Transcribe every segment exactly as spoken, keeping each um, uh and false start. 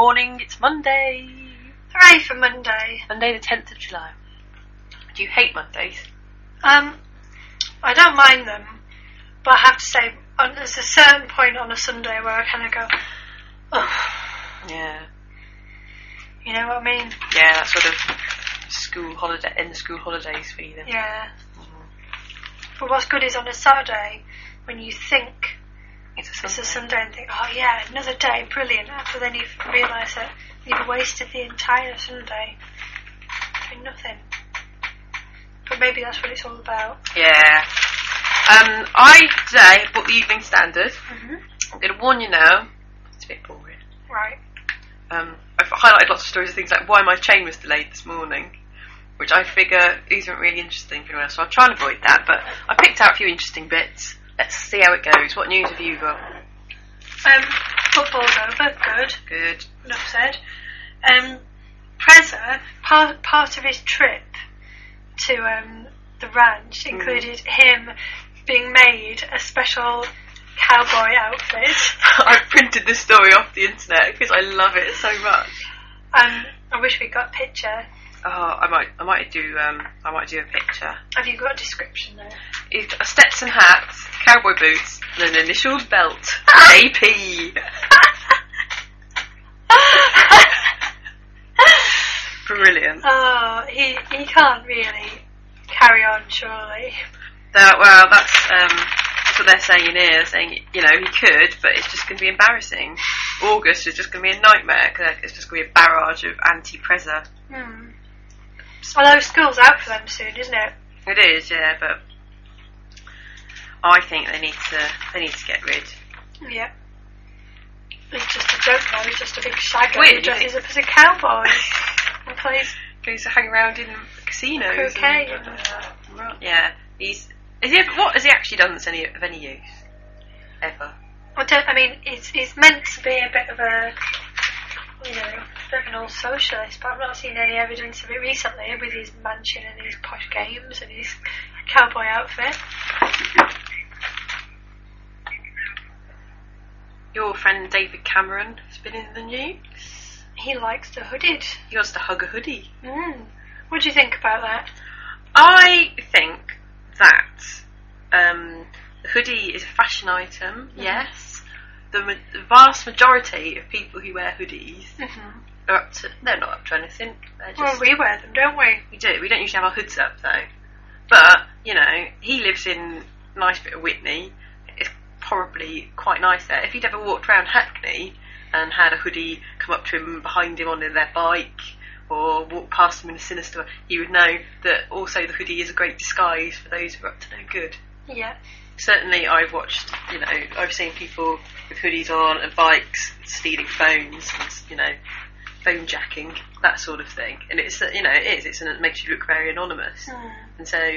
morning, it's Monday. Hooray for Monday. Monday the tenth of July. Do you hate Mondays? Um, I don't mind them, but I have to say, on, there's a certain point on a Sunday where I kind of go, oh. Yeah. You know what I mean? Yeah, that sort of school holiday, end of school holidays feeling. Yeah. Mm-hmm. But what's good is on a Saturday, when you think it's a Sunday, it's a Sunday and think, oh yeah, another day, brilliant. But then you realise that you've wasted the entire Sunday doing nothing. But maybe that's what it's all about. Yeah. Um, I today bought the Evening Standard. Mm-hmm. I'm going to warn you now, it's a bit boring. Right. Um, I've highlighted lots of stories of things like why my chain was delayed this morning, which I figure isn't really interesting for anyone else, so I'll try and avoid that. But I picked out a few interesting bits. Let's see how it goes. What news have you got? Um, football's over. Good. Good. Enough said. Um, Preza, part part of his trip to um the ranch included mm. him being made a special cowboy outfit. I printed this story off the internet because I love it so much. Um, I wish we got a picture. Oh, I might, I might do, um, I might do a picture. Have you got a description there? It's a Stetson hat, cowboy boots, and an initialed belt. A P. Brilliant. Oh, he he can't really carry on, surely. That, well, that's um, that's what they're saying here. They're saying, you know, he could, but it's just going to be embarrassing. August is just going to be a nightmare because it's just going to be a barrage of anti-Preza. Hmm. Although school's out for them soon, isn't it? It is, yeah, but I think they need to they need to get rid. Yeah. He's just a joke now. He's just a big shagger Weird, who dresses up as a cowboy and plays goes to hang around in casinos. Cocaine. And, uh, yeah, he's. Is he? What has he actually done that's any of any use? Ever? I don't. I mean, it's it's meant to be a bit of a, you know, a bit of an old socialist, but I've not seen any evidence of it recently with his mansion and his posh games and his cowboy outfit. Your friend David Cameron has been in the news. He likes to hooded. He wants to hug a hoodie. Mm. What do you think about that? I think that um, the hoodie is a fashion item, mm-hmm. yes. The, ma- the vast majority of people who wear hoodies mm-hmm. are up to, they're not up to anything. They're just, well, we wear them, don't we? We do. We don't usually have our hoods up, though. But, you know, he lives in a nice bit of Whitney. It's probably quite nice there. If he'd ever walked around Hackney and had a hoodie come up to him behind him on their bike or walk past him in a sinister way, he would know that also the hoodie is a great disguise for those who are up to no good. Yeah. Certainly I've watched, you know, I've seen people with hoodies on and bikes stealing phones and, you know, phone jacking, that sort of thing. And it's, you know, it is, it's, and it makes you look very anonymous. Mm. And so,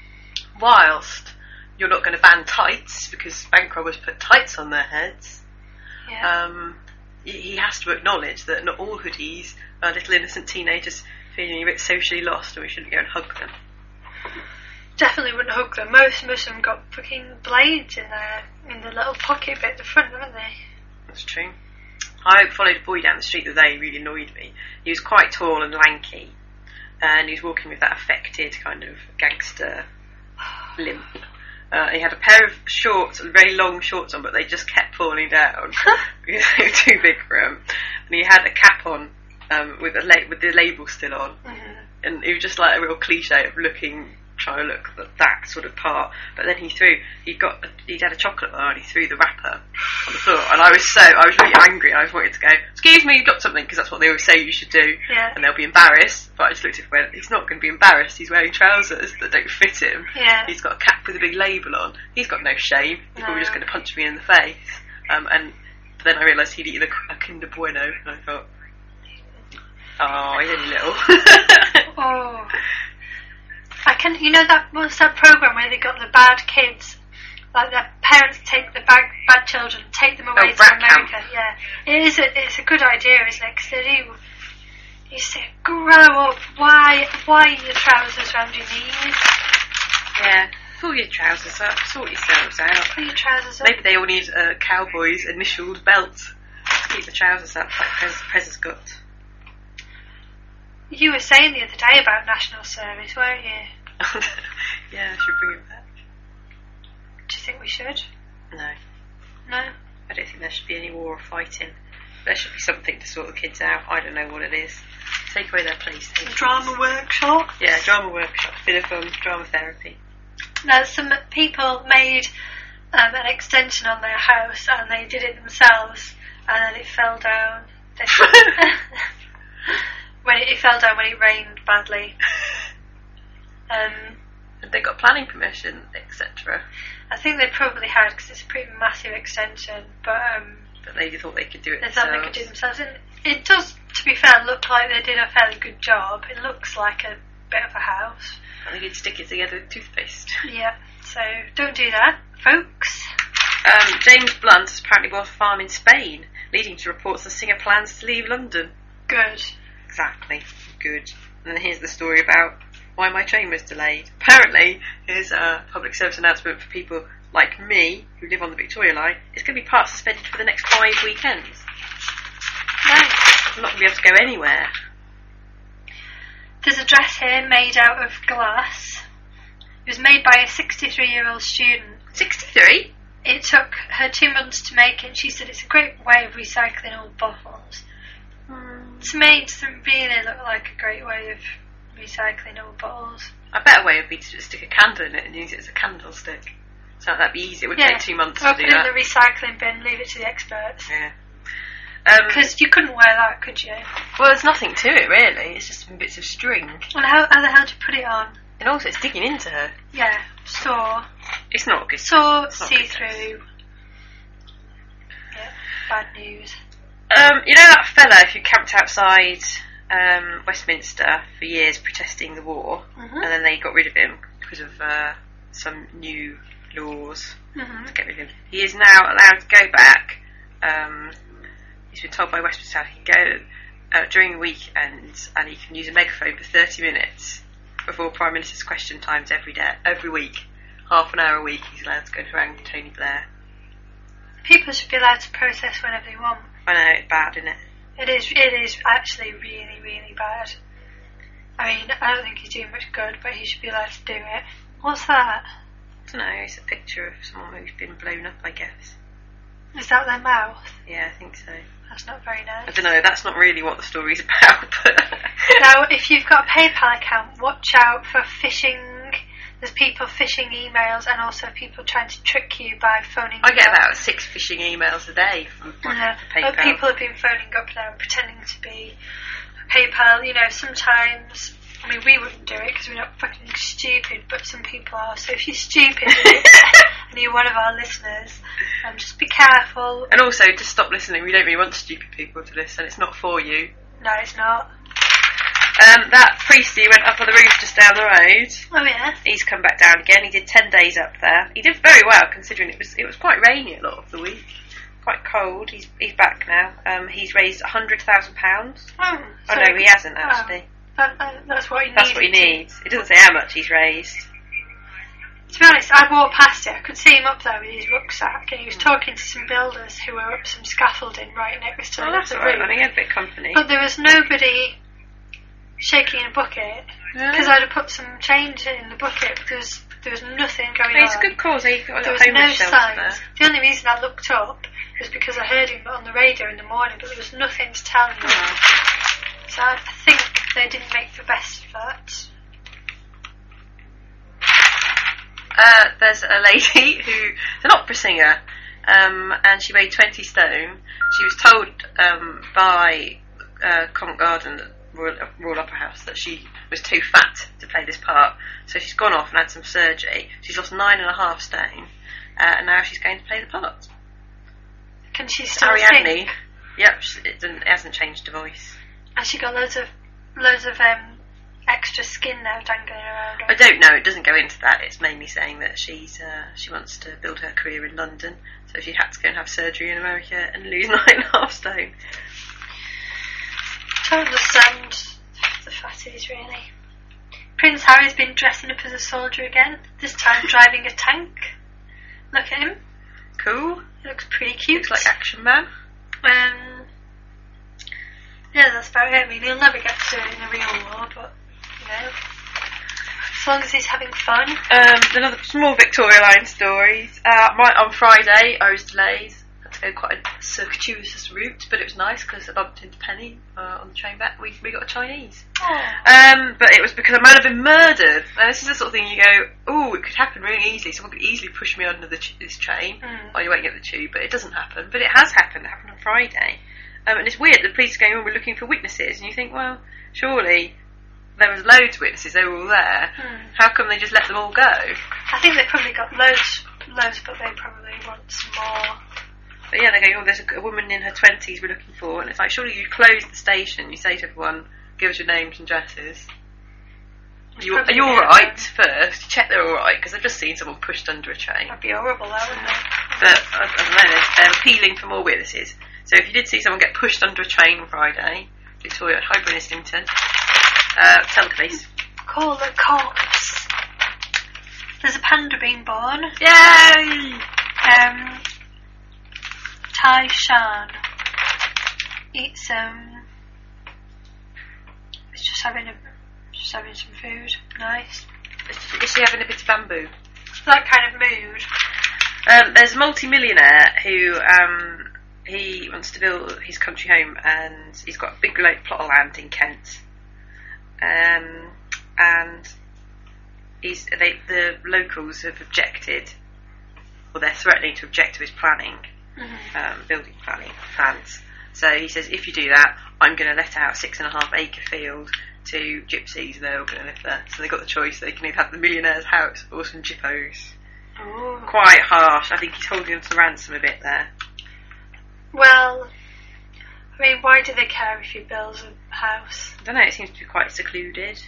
whilst you're not going to ban tights, because bank robbers put tights on their heads, yeah. um, he has to acknowledge that not all hoodies are little innocent teenagers feeling a bit socially lost and we shouldn't go and hug them. Definitely wouldn't hug them. Most, most of them got fucking blades in their in the little pocket bit at the front, haven't they? That's true. I followed a boy down the street the other day who really annoyed me. He was quite tall and lanky, and he was walking with that affected kind of gangster limp. Uh, he had a pair of shorts, very long shorts on, but they just kept falling down because they were too big for him. And he had a cap on um, with a la- with the label still on, mm-hmm. and it was just like a real cliche of looking, trying to look at that sort of part. But then he threw, he got, he'd had a chocolate bar and he threw the wrapper on the floor, and I was so, I was really angry. I was wanting to go, excuse me, you've got something, because that's what they always say you should do, yeah. and they'll be embarrassed. But I just looked at him and went, he's not going to be embarrassed. He's wearing trousers that don't fit him. Yeah. He's got a cap with a big label on. He's got no shame. He's no. probably just going to punch me in the face. Um, and then I realised he'd eaten a, a Kinder Bueno, and I thought, oh, he's only little. Oh. I can, you know that what's that program where they got the bad kids, like their parents take the bad bad children, take them away oh, to America. Camp. Yeah, it is. A, it's a good idea, isn't it? Because they do. You say, grow up. Why? Why are your trousers around your knees? Yeah, pull your trousers up, sort yourselves out. Pull your trousers up. Maybe they all need a cowboy's initialed belt. Keep the trousers up like Prez, Prez has got. You were saying the other day about national service, weren't you? Yeah, I should bring it back. Do you think we should? No. No? I don't think there should be any war or fighting. There should be something to sort the kids out. I don't know what it is. Take away their PlayStation. Drama workshop? Yeah, drama workshop. Bit of um, drama therapy. Now, some people made um, an extension on their house and they did it themselves and then it fell down. when it, it fell down when it rained badly. Um, They got planning permission, et cetera. I think they probably had because it's a pretty massive extension, but um, but they thought they could do it they themselves. thought they could do it themselves. And it does, to be fair, look like they did a fairly good job. It looks like a bit of a house. I think you'd stick it together with toothpaste. Yeah, so don't do that, folks. Um, James Blunt has apparently bought a farm in Spain, leading to reports the singer plans to leave London. Good. Exactly. Good. And then here's the story about why my train was delayed. Apparently, here's a public service announcement for people like me who live on the Victoria line. It's going to be part suspended for the next five weekends. Nice. I'm not going to be able to go anywhere. There's a dress here made out of glass. It was made by a sixty-three-year-old student. sixty-three? It took her two months to make it. She said it's a great way of recycling old bottles. Mm. To me, it doesn't really look like a great way of recycling old bottles. A better way would be to just stick a candle in it and use it as a candlestick. So that'd be easy. It wouldn't Yeah. take two months Or to put do it in that. the recycling bin, leave it to the experts. Yeah. Um, Because you couldn't wear that, could you? well, there's nothing to it really. It's just some bits of string, And how, how the hell do you put it on? and also it's digging into her. Yeah, saw. It's not good. Saw, It's not good. see-through. Yeah, bad news. Um, you know that fella who camped outside um, Westminster for years protesting the war, Mm-hmm. and then they got rid of him because of uh, some new laws Mm-hmm. to get rid of him. He is now allowed to go back. Um, he's been told by Westminster he can go uh, during the weekend, and he can use a megaphone for thirty minutes before Prime Minister's question times every day, every week. Half an hour a week he's allowed to go and harangue Tony Blair. People should be allowed to protest whenever they want. I know, it's bad, isn't it? It is, it is actually really, really bad. I mean, I don't think he's doing much good, but he should be allowed to do it. What's that? I don't know, it's a picture of someone who's been blown up, I guess. Is that their mouth? Yeah, I think so. That's not very I nice. don't know, that's not really what the story's about, but... Now, if you've got a PayPal account, watch out for phishing. There's people phishing emails and also people trying to trick you by phoning I you get up. about six phishing emails a day from Yeah, PayPal. but people have been phoning up now and pretending to be PayPal. You know, sometimes, I mean, we wouldn't do it because we're not fucking stupid, but some people are. So if you're stupid and you're one of our listeners, um, just be careful. And also, just stop listening. We don't really want stupid people to listen. It's not for you. No, it's not. Um, that priest who went up on the roof just down the road, Oh yeah. he's come back down again. He did ten days up there. He did very well considering it was it was quite rainy a lot of the week, quite cold. He's he's back now. Um, he's raised a hundred thousand pounds. Oh, Oh so- no, he hasn't oh, actually. that, that, that's what he That's needs. what he needs. It doesn't say how much he's raised. To be honest, I walked past it. I could see him up there with his rucksack, and he was talking to some builders who were up some scaffolding right next to Oh, the that's the alright. roof. I think he had a bit of company. But there was nobody shaking a bucket because I'd have put some change in the bucket because there was nothing going But it's on. a good cause. He got a There little was no homeless shelter signs. there. The only reason I looked up was because I heard him on the radio in the morning, but there was nothing to tell me. Oh. So I think they didn't make the best of that. Uh, there's a lady who's an opera singer, um, and she weighed twenty stone. She was told um, by uh, Covent Garden Royal, Royal Opera House that she was too fat to play this part, so she's gone off and had some surgery. She's lost nine and a half stone, uh, and now she's going to play the part. Can she still Ariadne, sing? yep, she- it, doesn't- it hasn't changed her voice. Has she got loads of loads of um, extra skin now dangling around her? I don't know. It doesn't go into that. It's mainly saying that she's uh, she wants to build her career in London, so she had to go and have surgery in America and lose nine and a half stone. I don't understand the fatties really. Prince Harry's been dressing up as a soldier again. This time driving a tank. Look at him. Cool. He looks pretty cute. Looks like Action Man. Um, Yeah, that's about it. I mean, he'll never get to do it in a real war, but, you know, as long as he's having fun. Um, another some more Victoria Line stories. Uh, my, on Friday, I was delayed. Had to go quite a circuitous route, but it was nice because I bumped into Penny uh, on the train back. We we got a Chinese. Um, but it was because a man had been murdered. Now this is the sort of thing you go, oh, it could happen really easily. Someone could easily push me under the ch- this train Mm. while you're waiting at the tube, but it doesn't happen. But it has happened. It happened on Friday. Um, and it's weird. The police are going, oh, we're looking for witnesses, and you think, well, surely there was loads of witnesses. They were all there. Mm. How come they just let them all go? I think they probably got loads, loads, but they probably want some more. But yeah, they go, oh, there's a, a woman in her twenties we're looking for, and it's like, surely you close the station. You say to everyone, give us your names and addresses. You, are you all right first? Check they're all right, because I've just seen someone pushed under a train. That'd be horrible, that wouldn't it? But I, I don't know. They're, they're appealing for more witnesses. So if you did see someone get pushed under a train on Friday, Victoria at Highbury and Islington, uh, tell the police. Call the cops. There's a panda being born. Yay! Um, Tai Shan. It's um, it's just having a, just having some food. Nice. Is, is she having a bit of bamboo? That kind of mood. Um, there's a multi-millionaire who um, he wants to build his country home, and he's got a big like, plot of land in Kent. Um, and he's they, the locals have objected, or they're threatening to object to his planning, Mm-hmm. um, building planning plans. So he says, if you do that, I'm going to let out a six and a half acre field to gypsies, and they're all going to live there. So they've got the choice: they can either have the millionaire's house or some gyppos. Ooh. Quite harsh. I think he's holding them to ransom a bit there. Well, I mean, why do they care if he builds a house? I don't know. It seems to be quite secluded.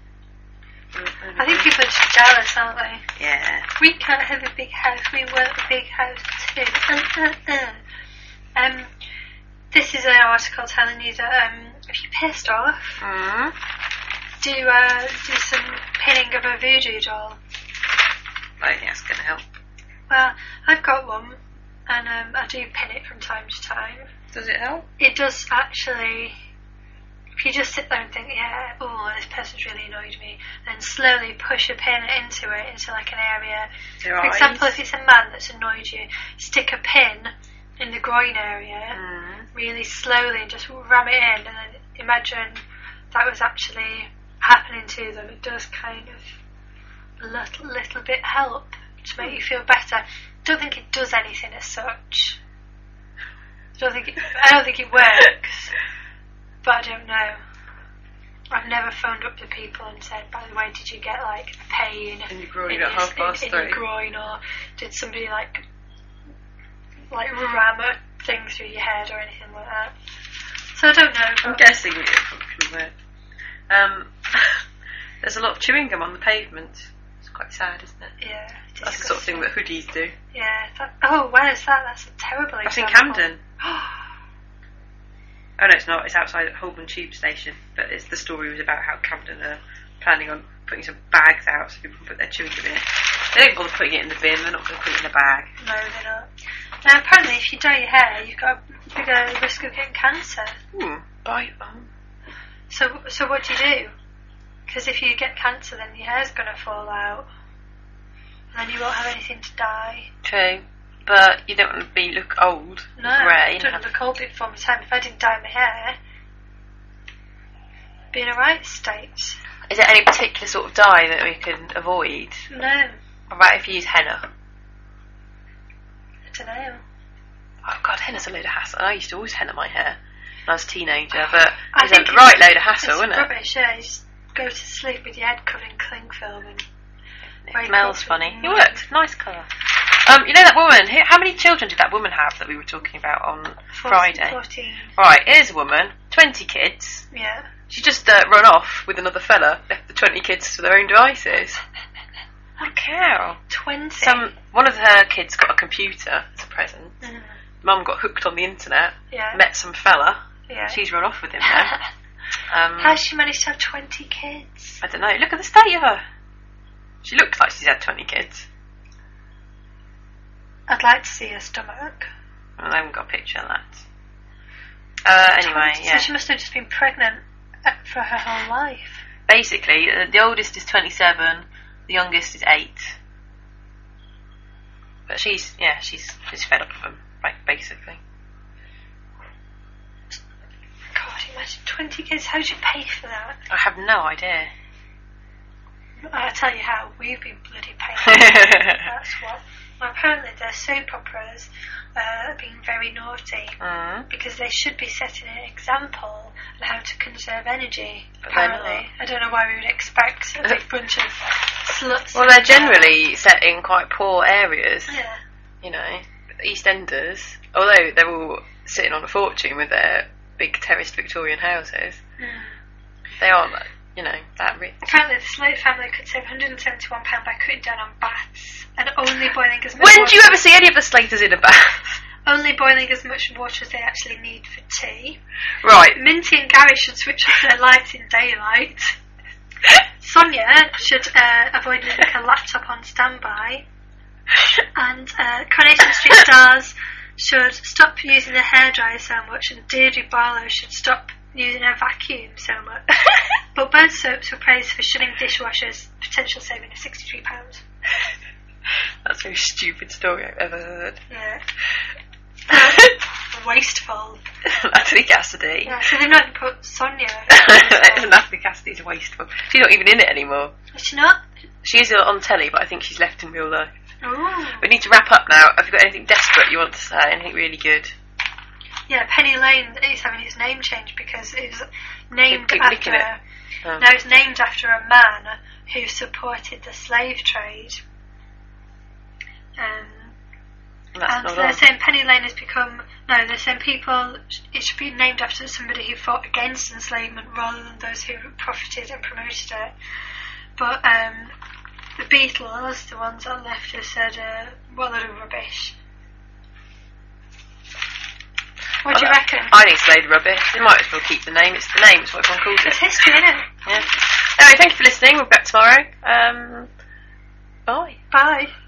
I think people are just jealous, aren't they? Yeah. We can't have a big house, we want a big house too. Uh, uh, uh. Um, this is an article telling you that um, if you're pissed off, Mm. do uh, do some pinning of a voodoo doll. I think that's going to help. Well, I've got one, and um, I do pin it from time to time. Does it help? It does actually. If you just sit there and think, yeah, oh, this person's really annoyed me, then slowly push a pin into it, into like an area. Your For eyes? example, if it's a man that's annoyed you, stick a pin in the groin area, Mm. really slowly, and just ram it in, and then imagine that was actually happening to them. It does kind of a little, little bit help to make you feel better. I don't think it does anything as such. I don't think it, I don't think it works. But I don't know. I've never phoned up the people and said, by the way, did you get like pain In your groin in at your, half past in, in your three? groin, or did somebody like like ram a thing through your head or anything like that? So I don't know. I'm but- guessing it probably work. Um, there's a lot of chewing gum on the pavement. It's quite sad, isn't it? Yeah. That's the sort of thing that hoodies do. Yeah. That, oh, where is that? That's a terrible That's in example. Camden. Oh no, it's not. It's outside at Holborn Tube Station. But it's the story was about how Camden are planning on putting some bags out so people can put their chewing gum in it. They don't bother putting it in the bin. They're not going to put it in a bag. No, they're not. Now, apparently, if you dye your hair, you've got a bigger risk of getting cancer. Hmm. Bye. Um. So, so what do you do? Because if you get cancer, then your hair's going to fall out, and then you won't have anything to dye. True. But you don't want to be look old, No, grey. I don't and look old before my time. If I didn't dye my hair, be in a right state. Is there any particular sort of dye that we can avoid? No, Alright, if you use henna. I don't know. Oh god, henna's a load of hassle. I used to always henna my hair when I was a teenager, but I it's a think right it's- load of hassle, it's isn't it? rubbish, yeah. You just go to sleep with your head covered in cling film and It wake smells up funny. and- It worked. Nice colour. Um, you know that woman? who- How many children did that woman have that we were talking about on Friday? fourteen. Right, here's a woman, twenty kids. Yeah. She just uh, run off with another fella, left the twenty kids to their own devices. What a cow. Twenty. Some one of her kids got a computer as a present. Mm. Mum got hooked on the internet. Yeah. Met some fella. Yeah. She's run off with him now. Um, How's she managed to have twenty kids? I don't know. Look at the state of her. She looks like she's had twenty kids. I'd like to see her stomach. Well, I haven't got a picture of that. Uh, anyway, So yeah. she must have just been pregnant uh, for her whole life. Basically, uh, the oldest is twenty-seven, the youngest is eight. But she's, yeah, she's she's fed up of them, right, basically. God, imagine twenty kids. How do you pay for that? I have no idea. I'll tell you how. We've been bloody paying. That's what. Well, apparently their soap operas uh, are being very naughty Mm. because they should be setting an example on how to conserve energy. But they're Apparently, not. I don't know why we would expect a big bunch of sluts. Well, they're generally set in quite poor areas, Yeah. you know, EastEnders, although they're all sitting on a fortune with their big terraced Victorian houses, Mm. they aren't, you know, that rich. Apparently, the Slate family could save one hundred seventy-one pounds by cutting down on baths and only boiling as much When water. do you ever see any of the Slaters in a bath? Only boiling as much water as they actually need for tea. Right. Minty and Gary should switch off their lights in daylight. Sonia should uh, avoid leaving her laptop on standby. And uh, Coronation Street stars should stop using the hairdryer so much, and Deirdre Barlow should stop using her vacuum so much. But both soaps were praised for shunning dishwashers, potential saving of sixty-three pounds. That's a very stupid story I've ever heard. Yeah. Uh, wasteful. Natalie Cassidy. Yeah, so they've not even put Sonia. Natalie Cassidy's wasteful. She's not even in it anymore. Is she not? She is on telly, but I think she's left in real life. Ooh. We need to wrap up now. Have you got anything desperate you want to say? Anything really good? Yeah, Penny Lane is having its name changed because it was named Keep after. nicking it. Oh. No, it's named after a man who supported the slave trade. Um, That's and not they're on. saying Penny Lane has become. No, they're saying people. It should be named after somebody who fought against enslavement rather than those who profited and promoted it. But um, the Beatles, the ones on the left, have said, uh, what a load of rubbish. What do you I- reckon? I think Slade rubbish. They might as well keep the name. It's the name. It's what everyone calls It's it. history, isn't it? Yeah. Anyway, thank you for listening. We'll be back tomorrow. Um, bye. Bye.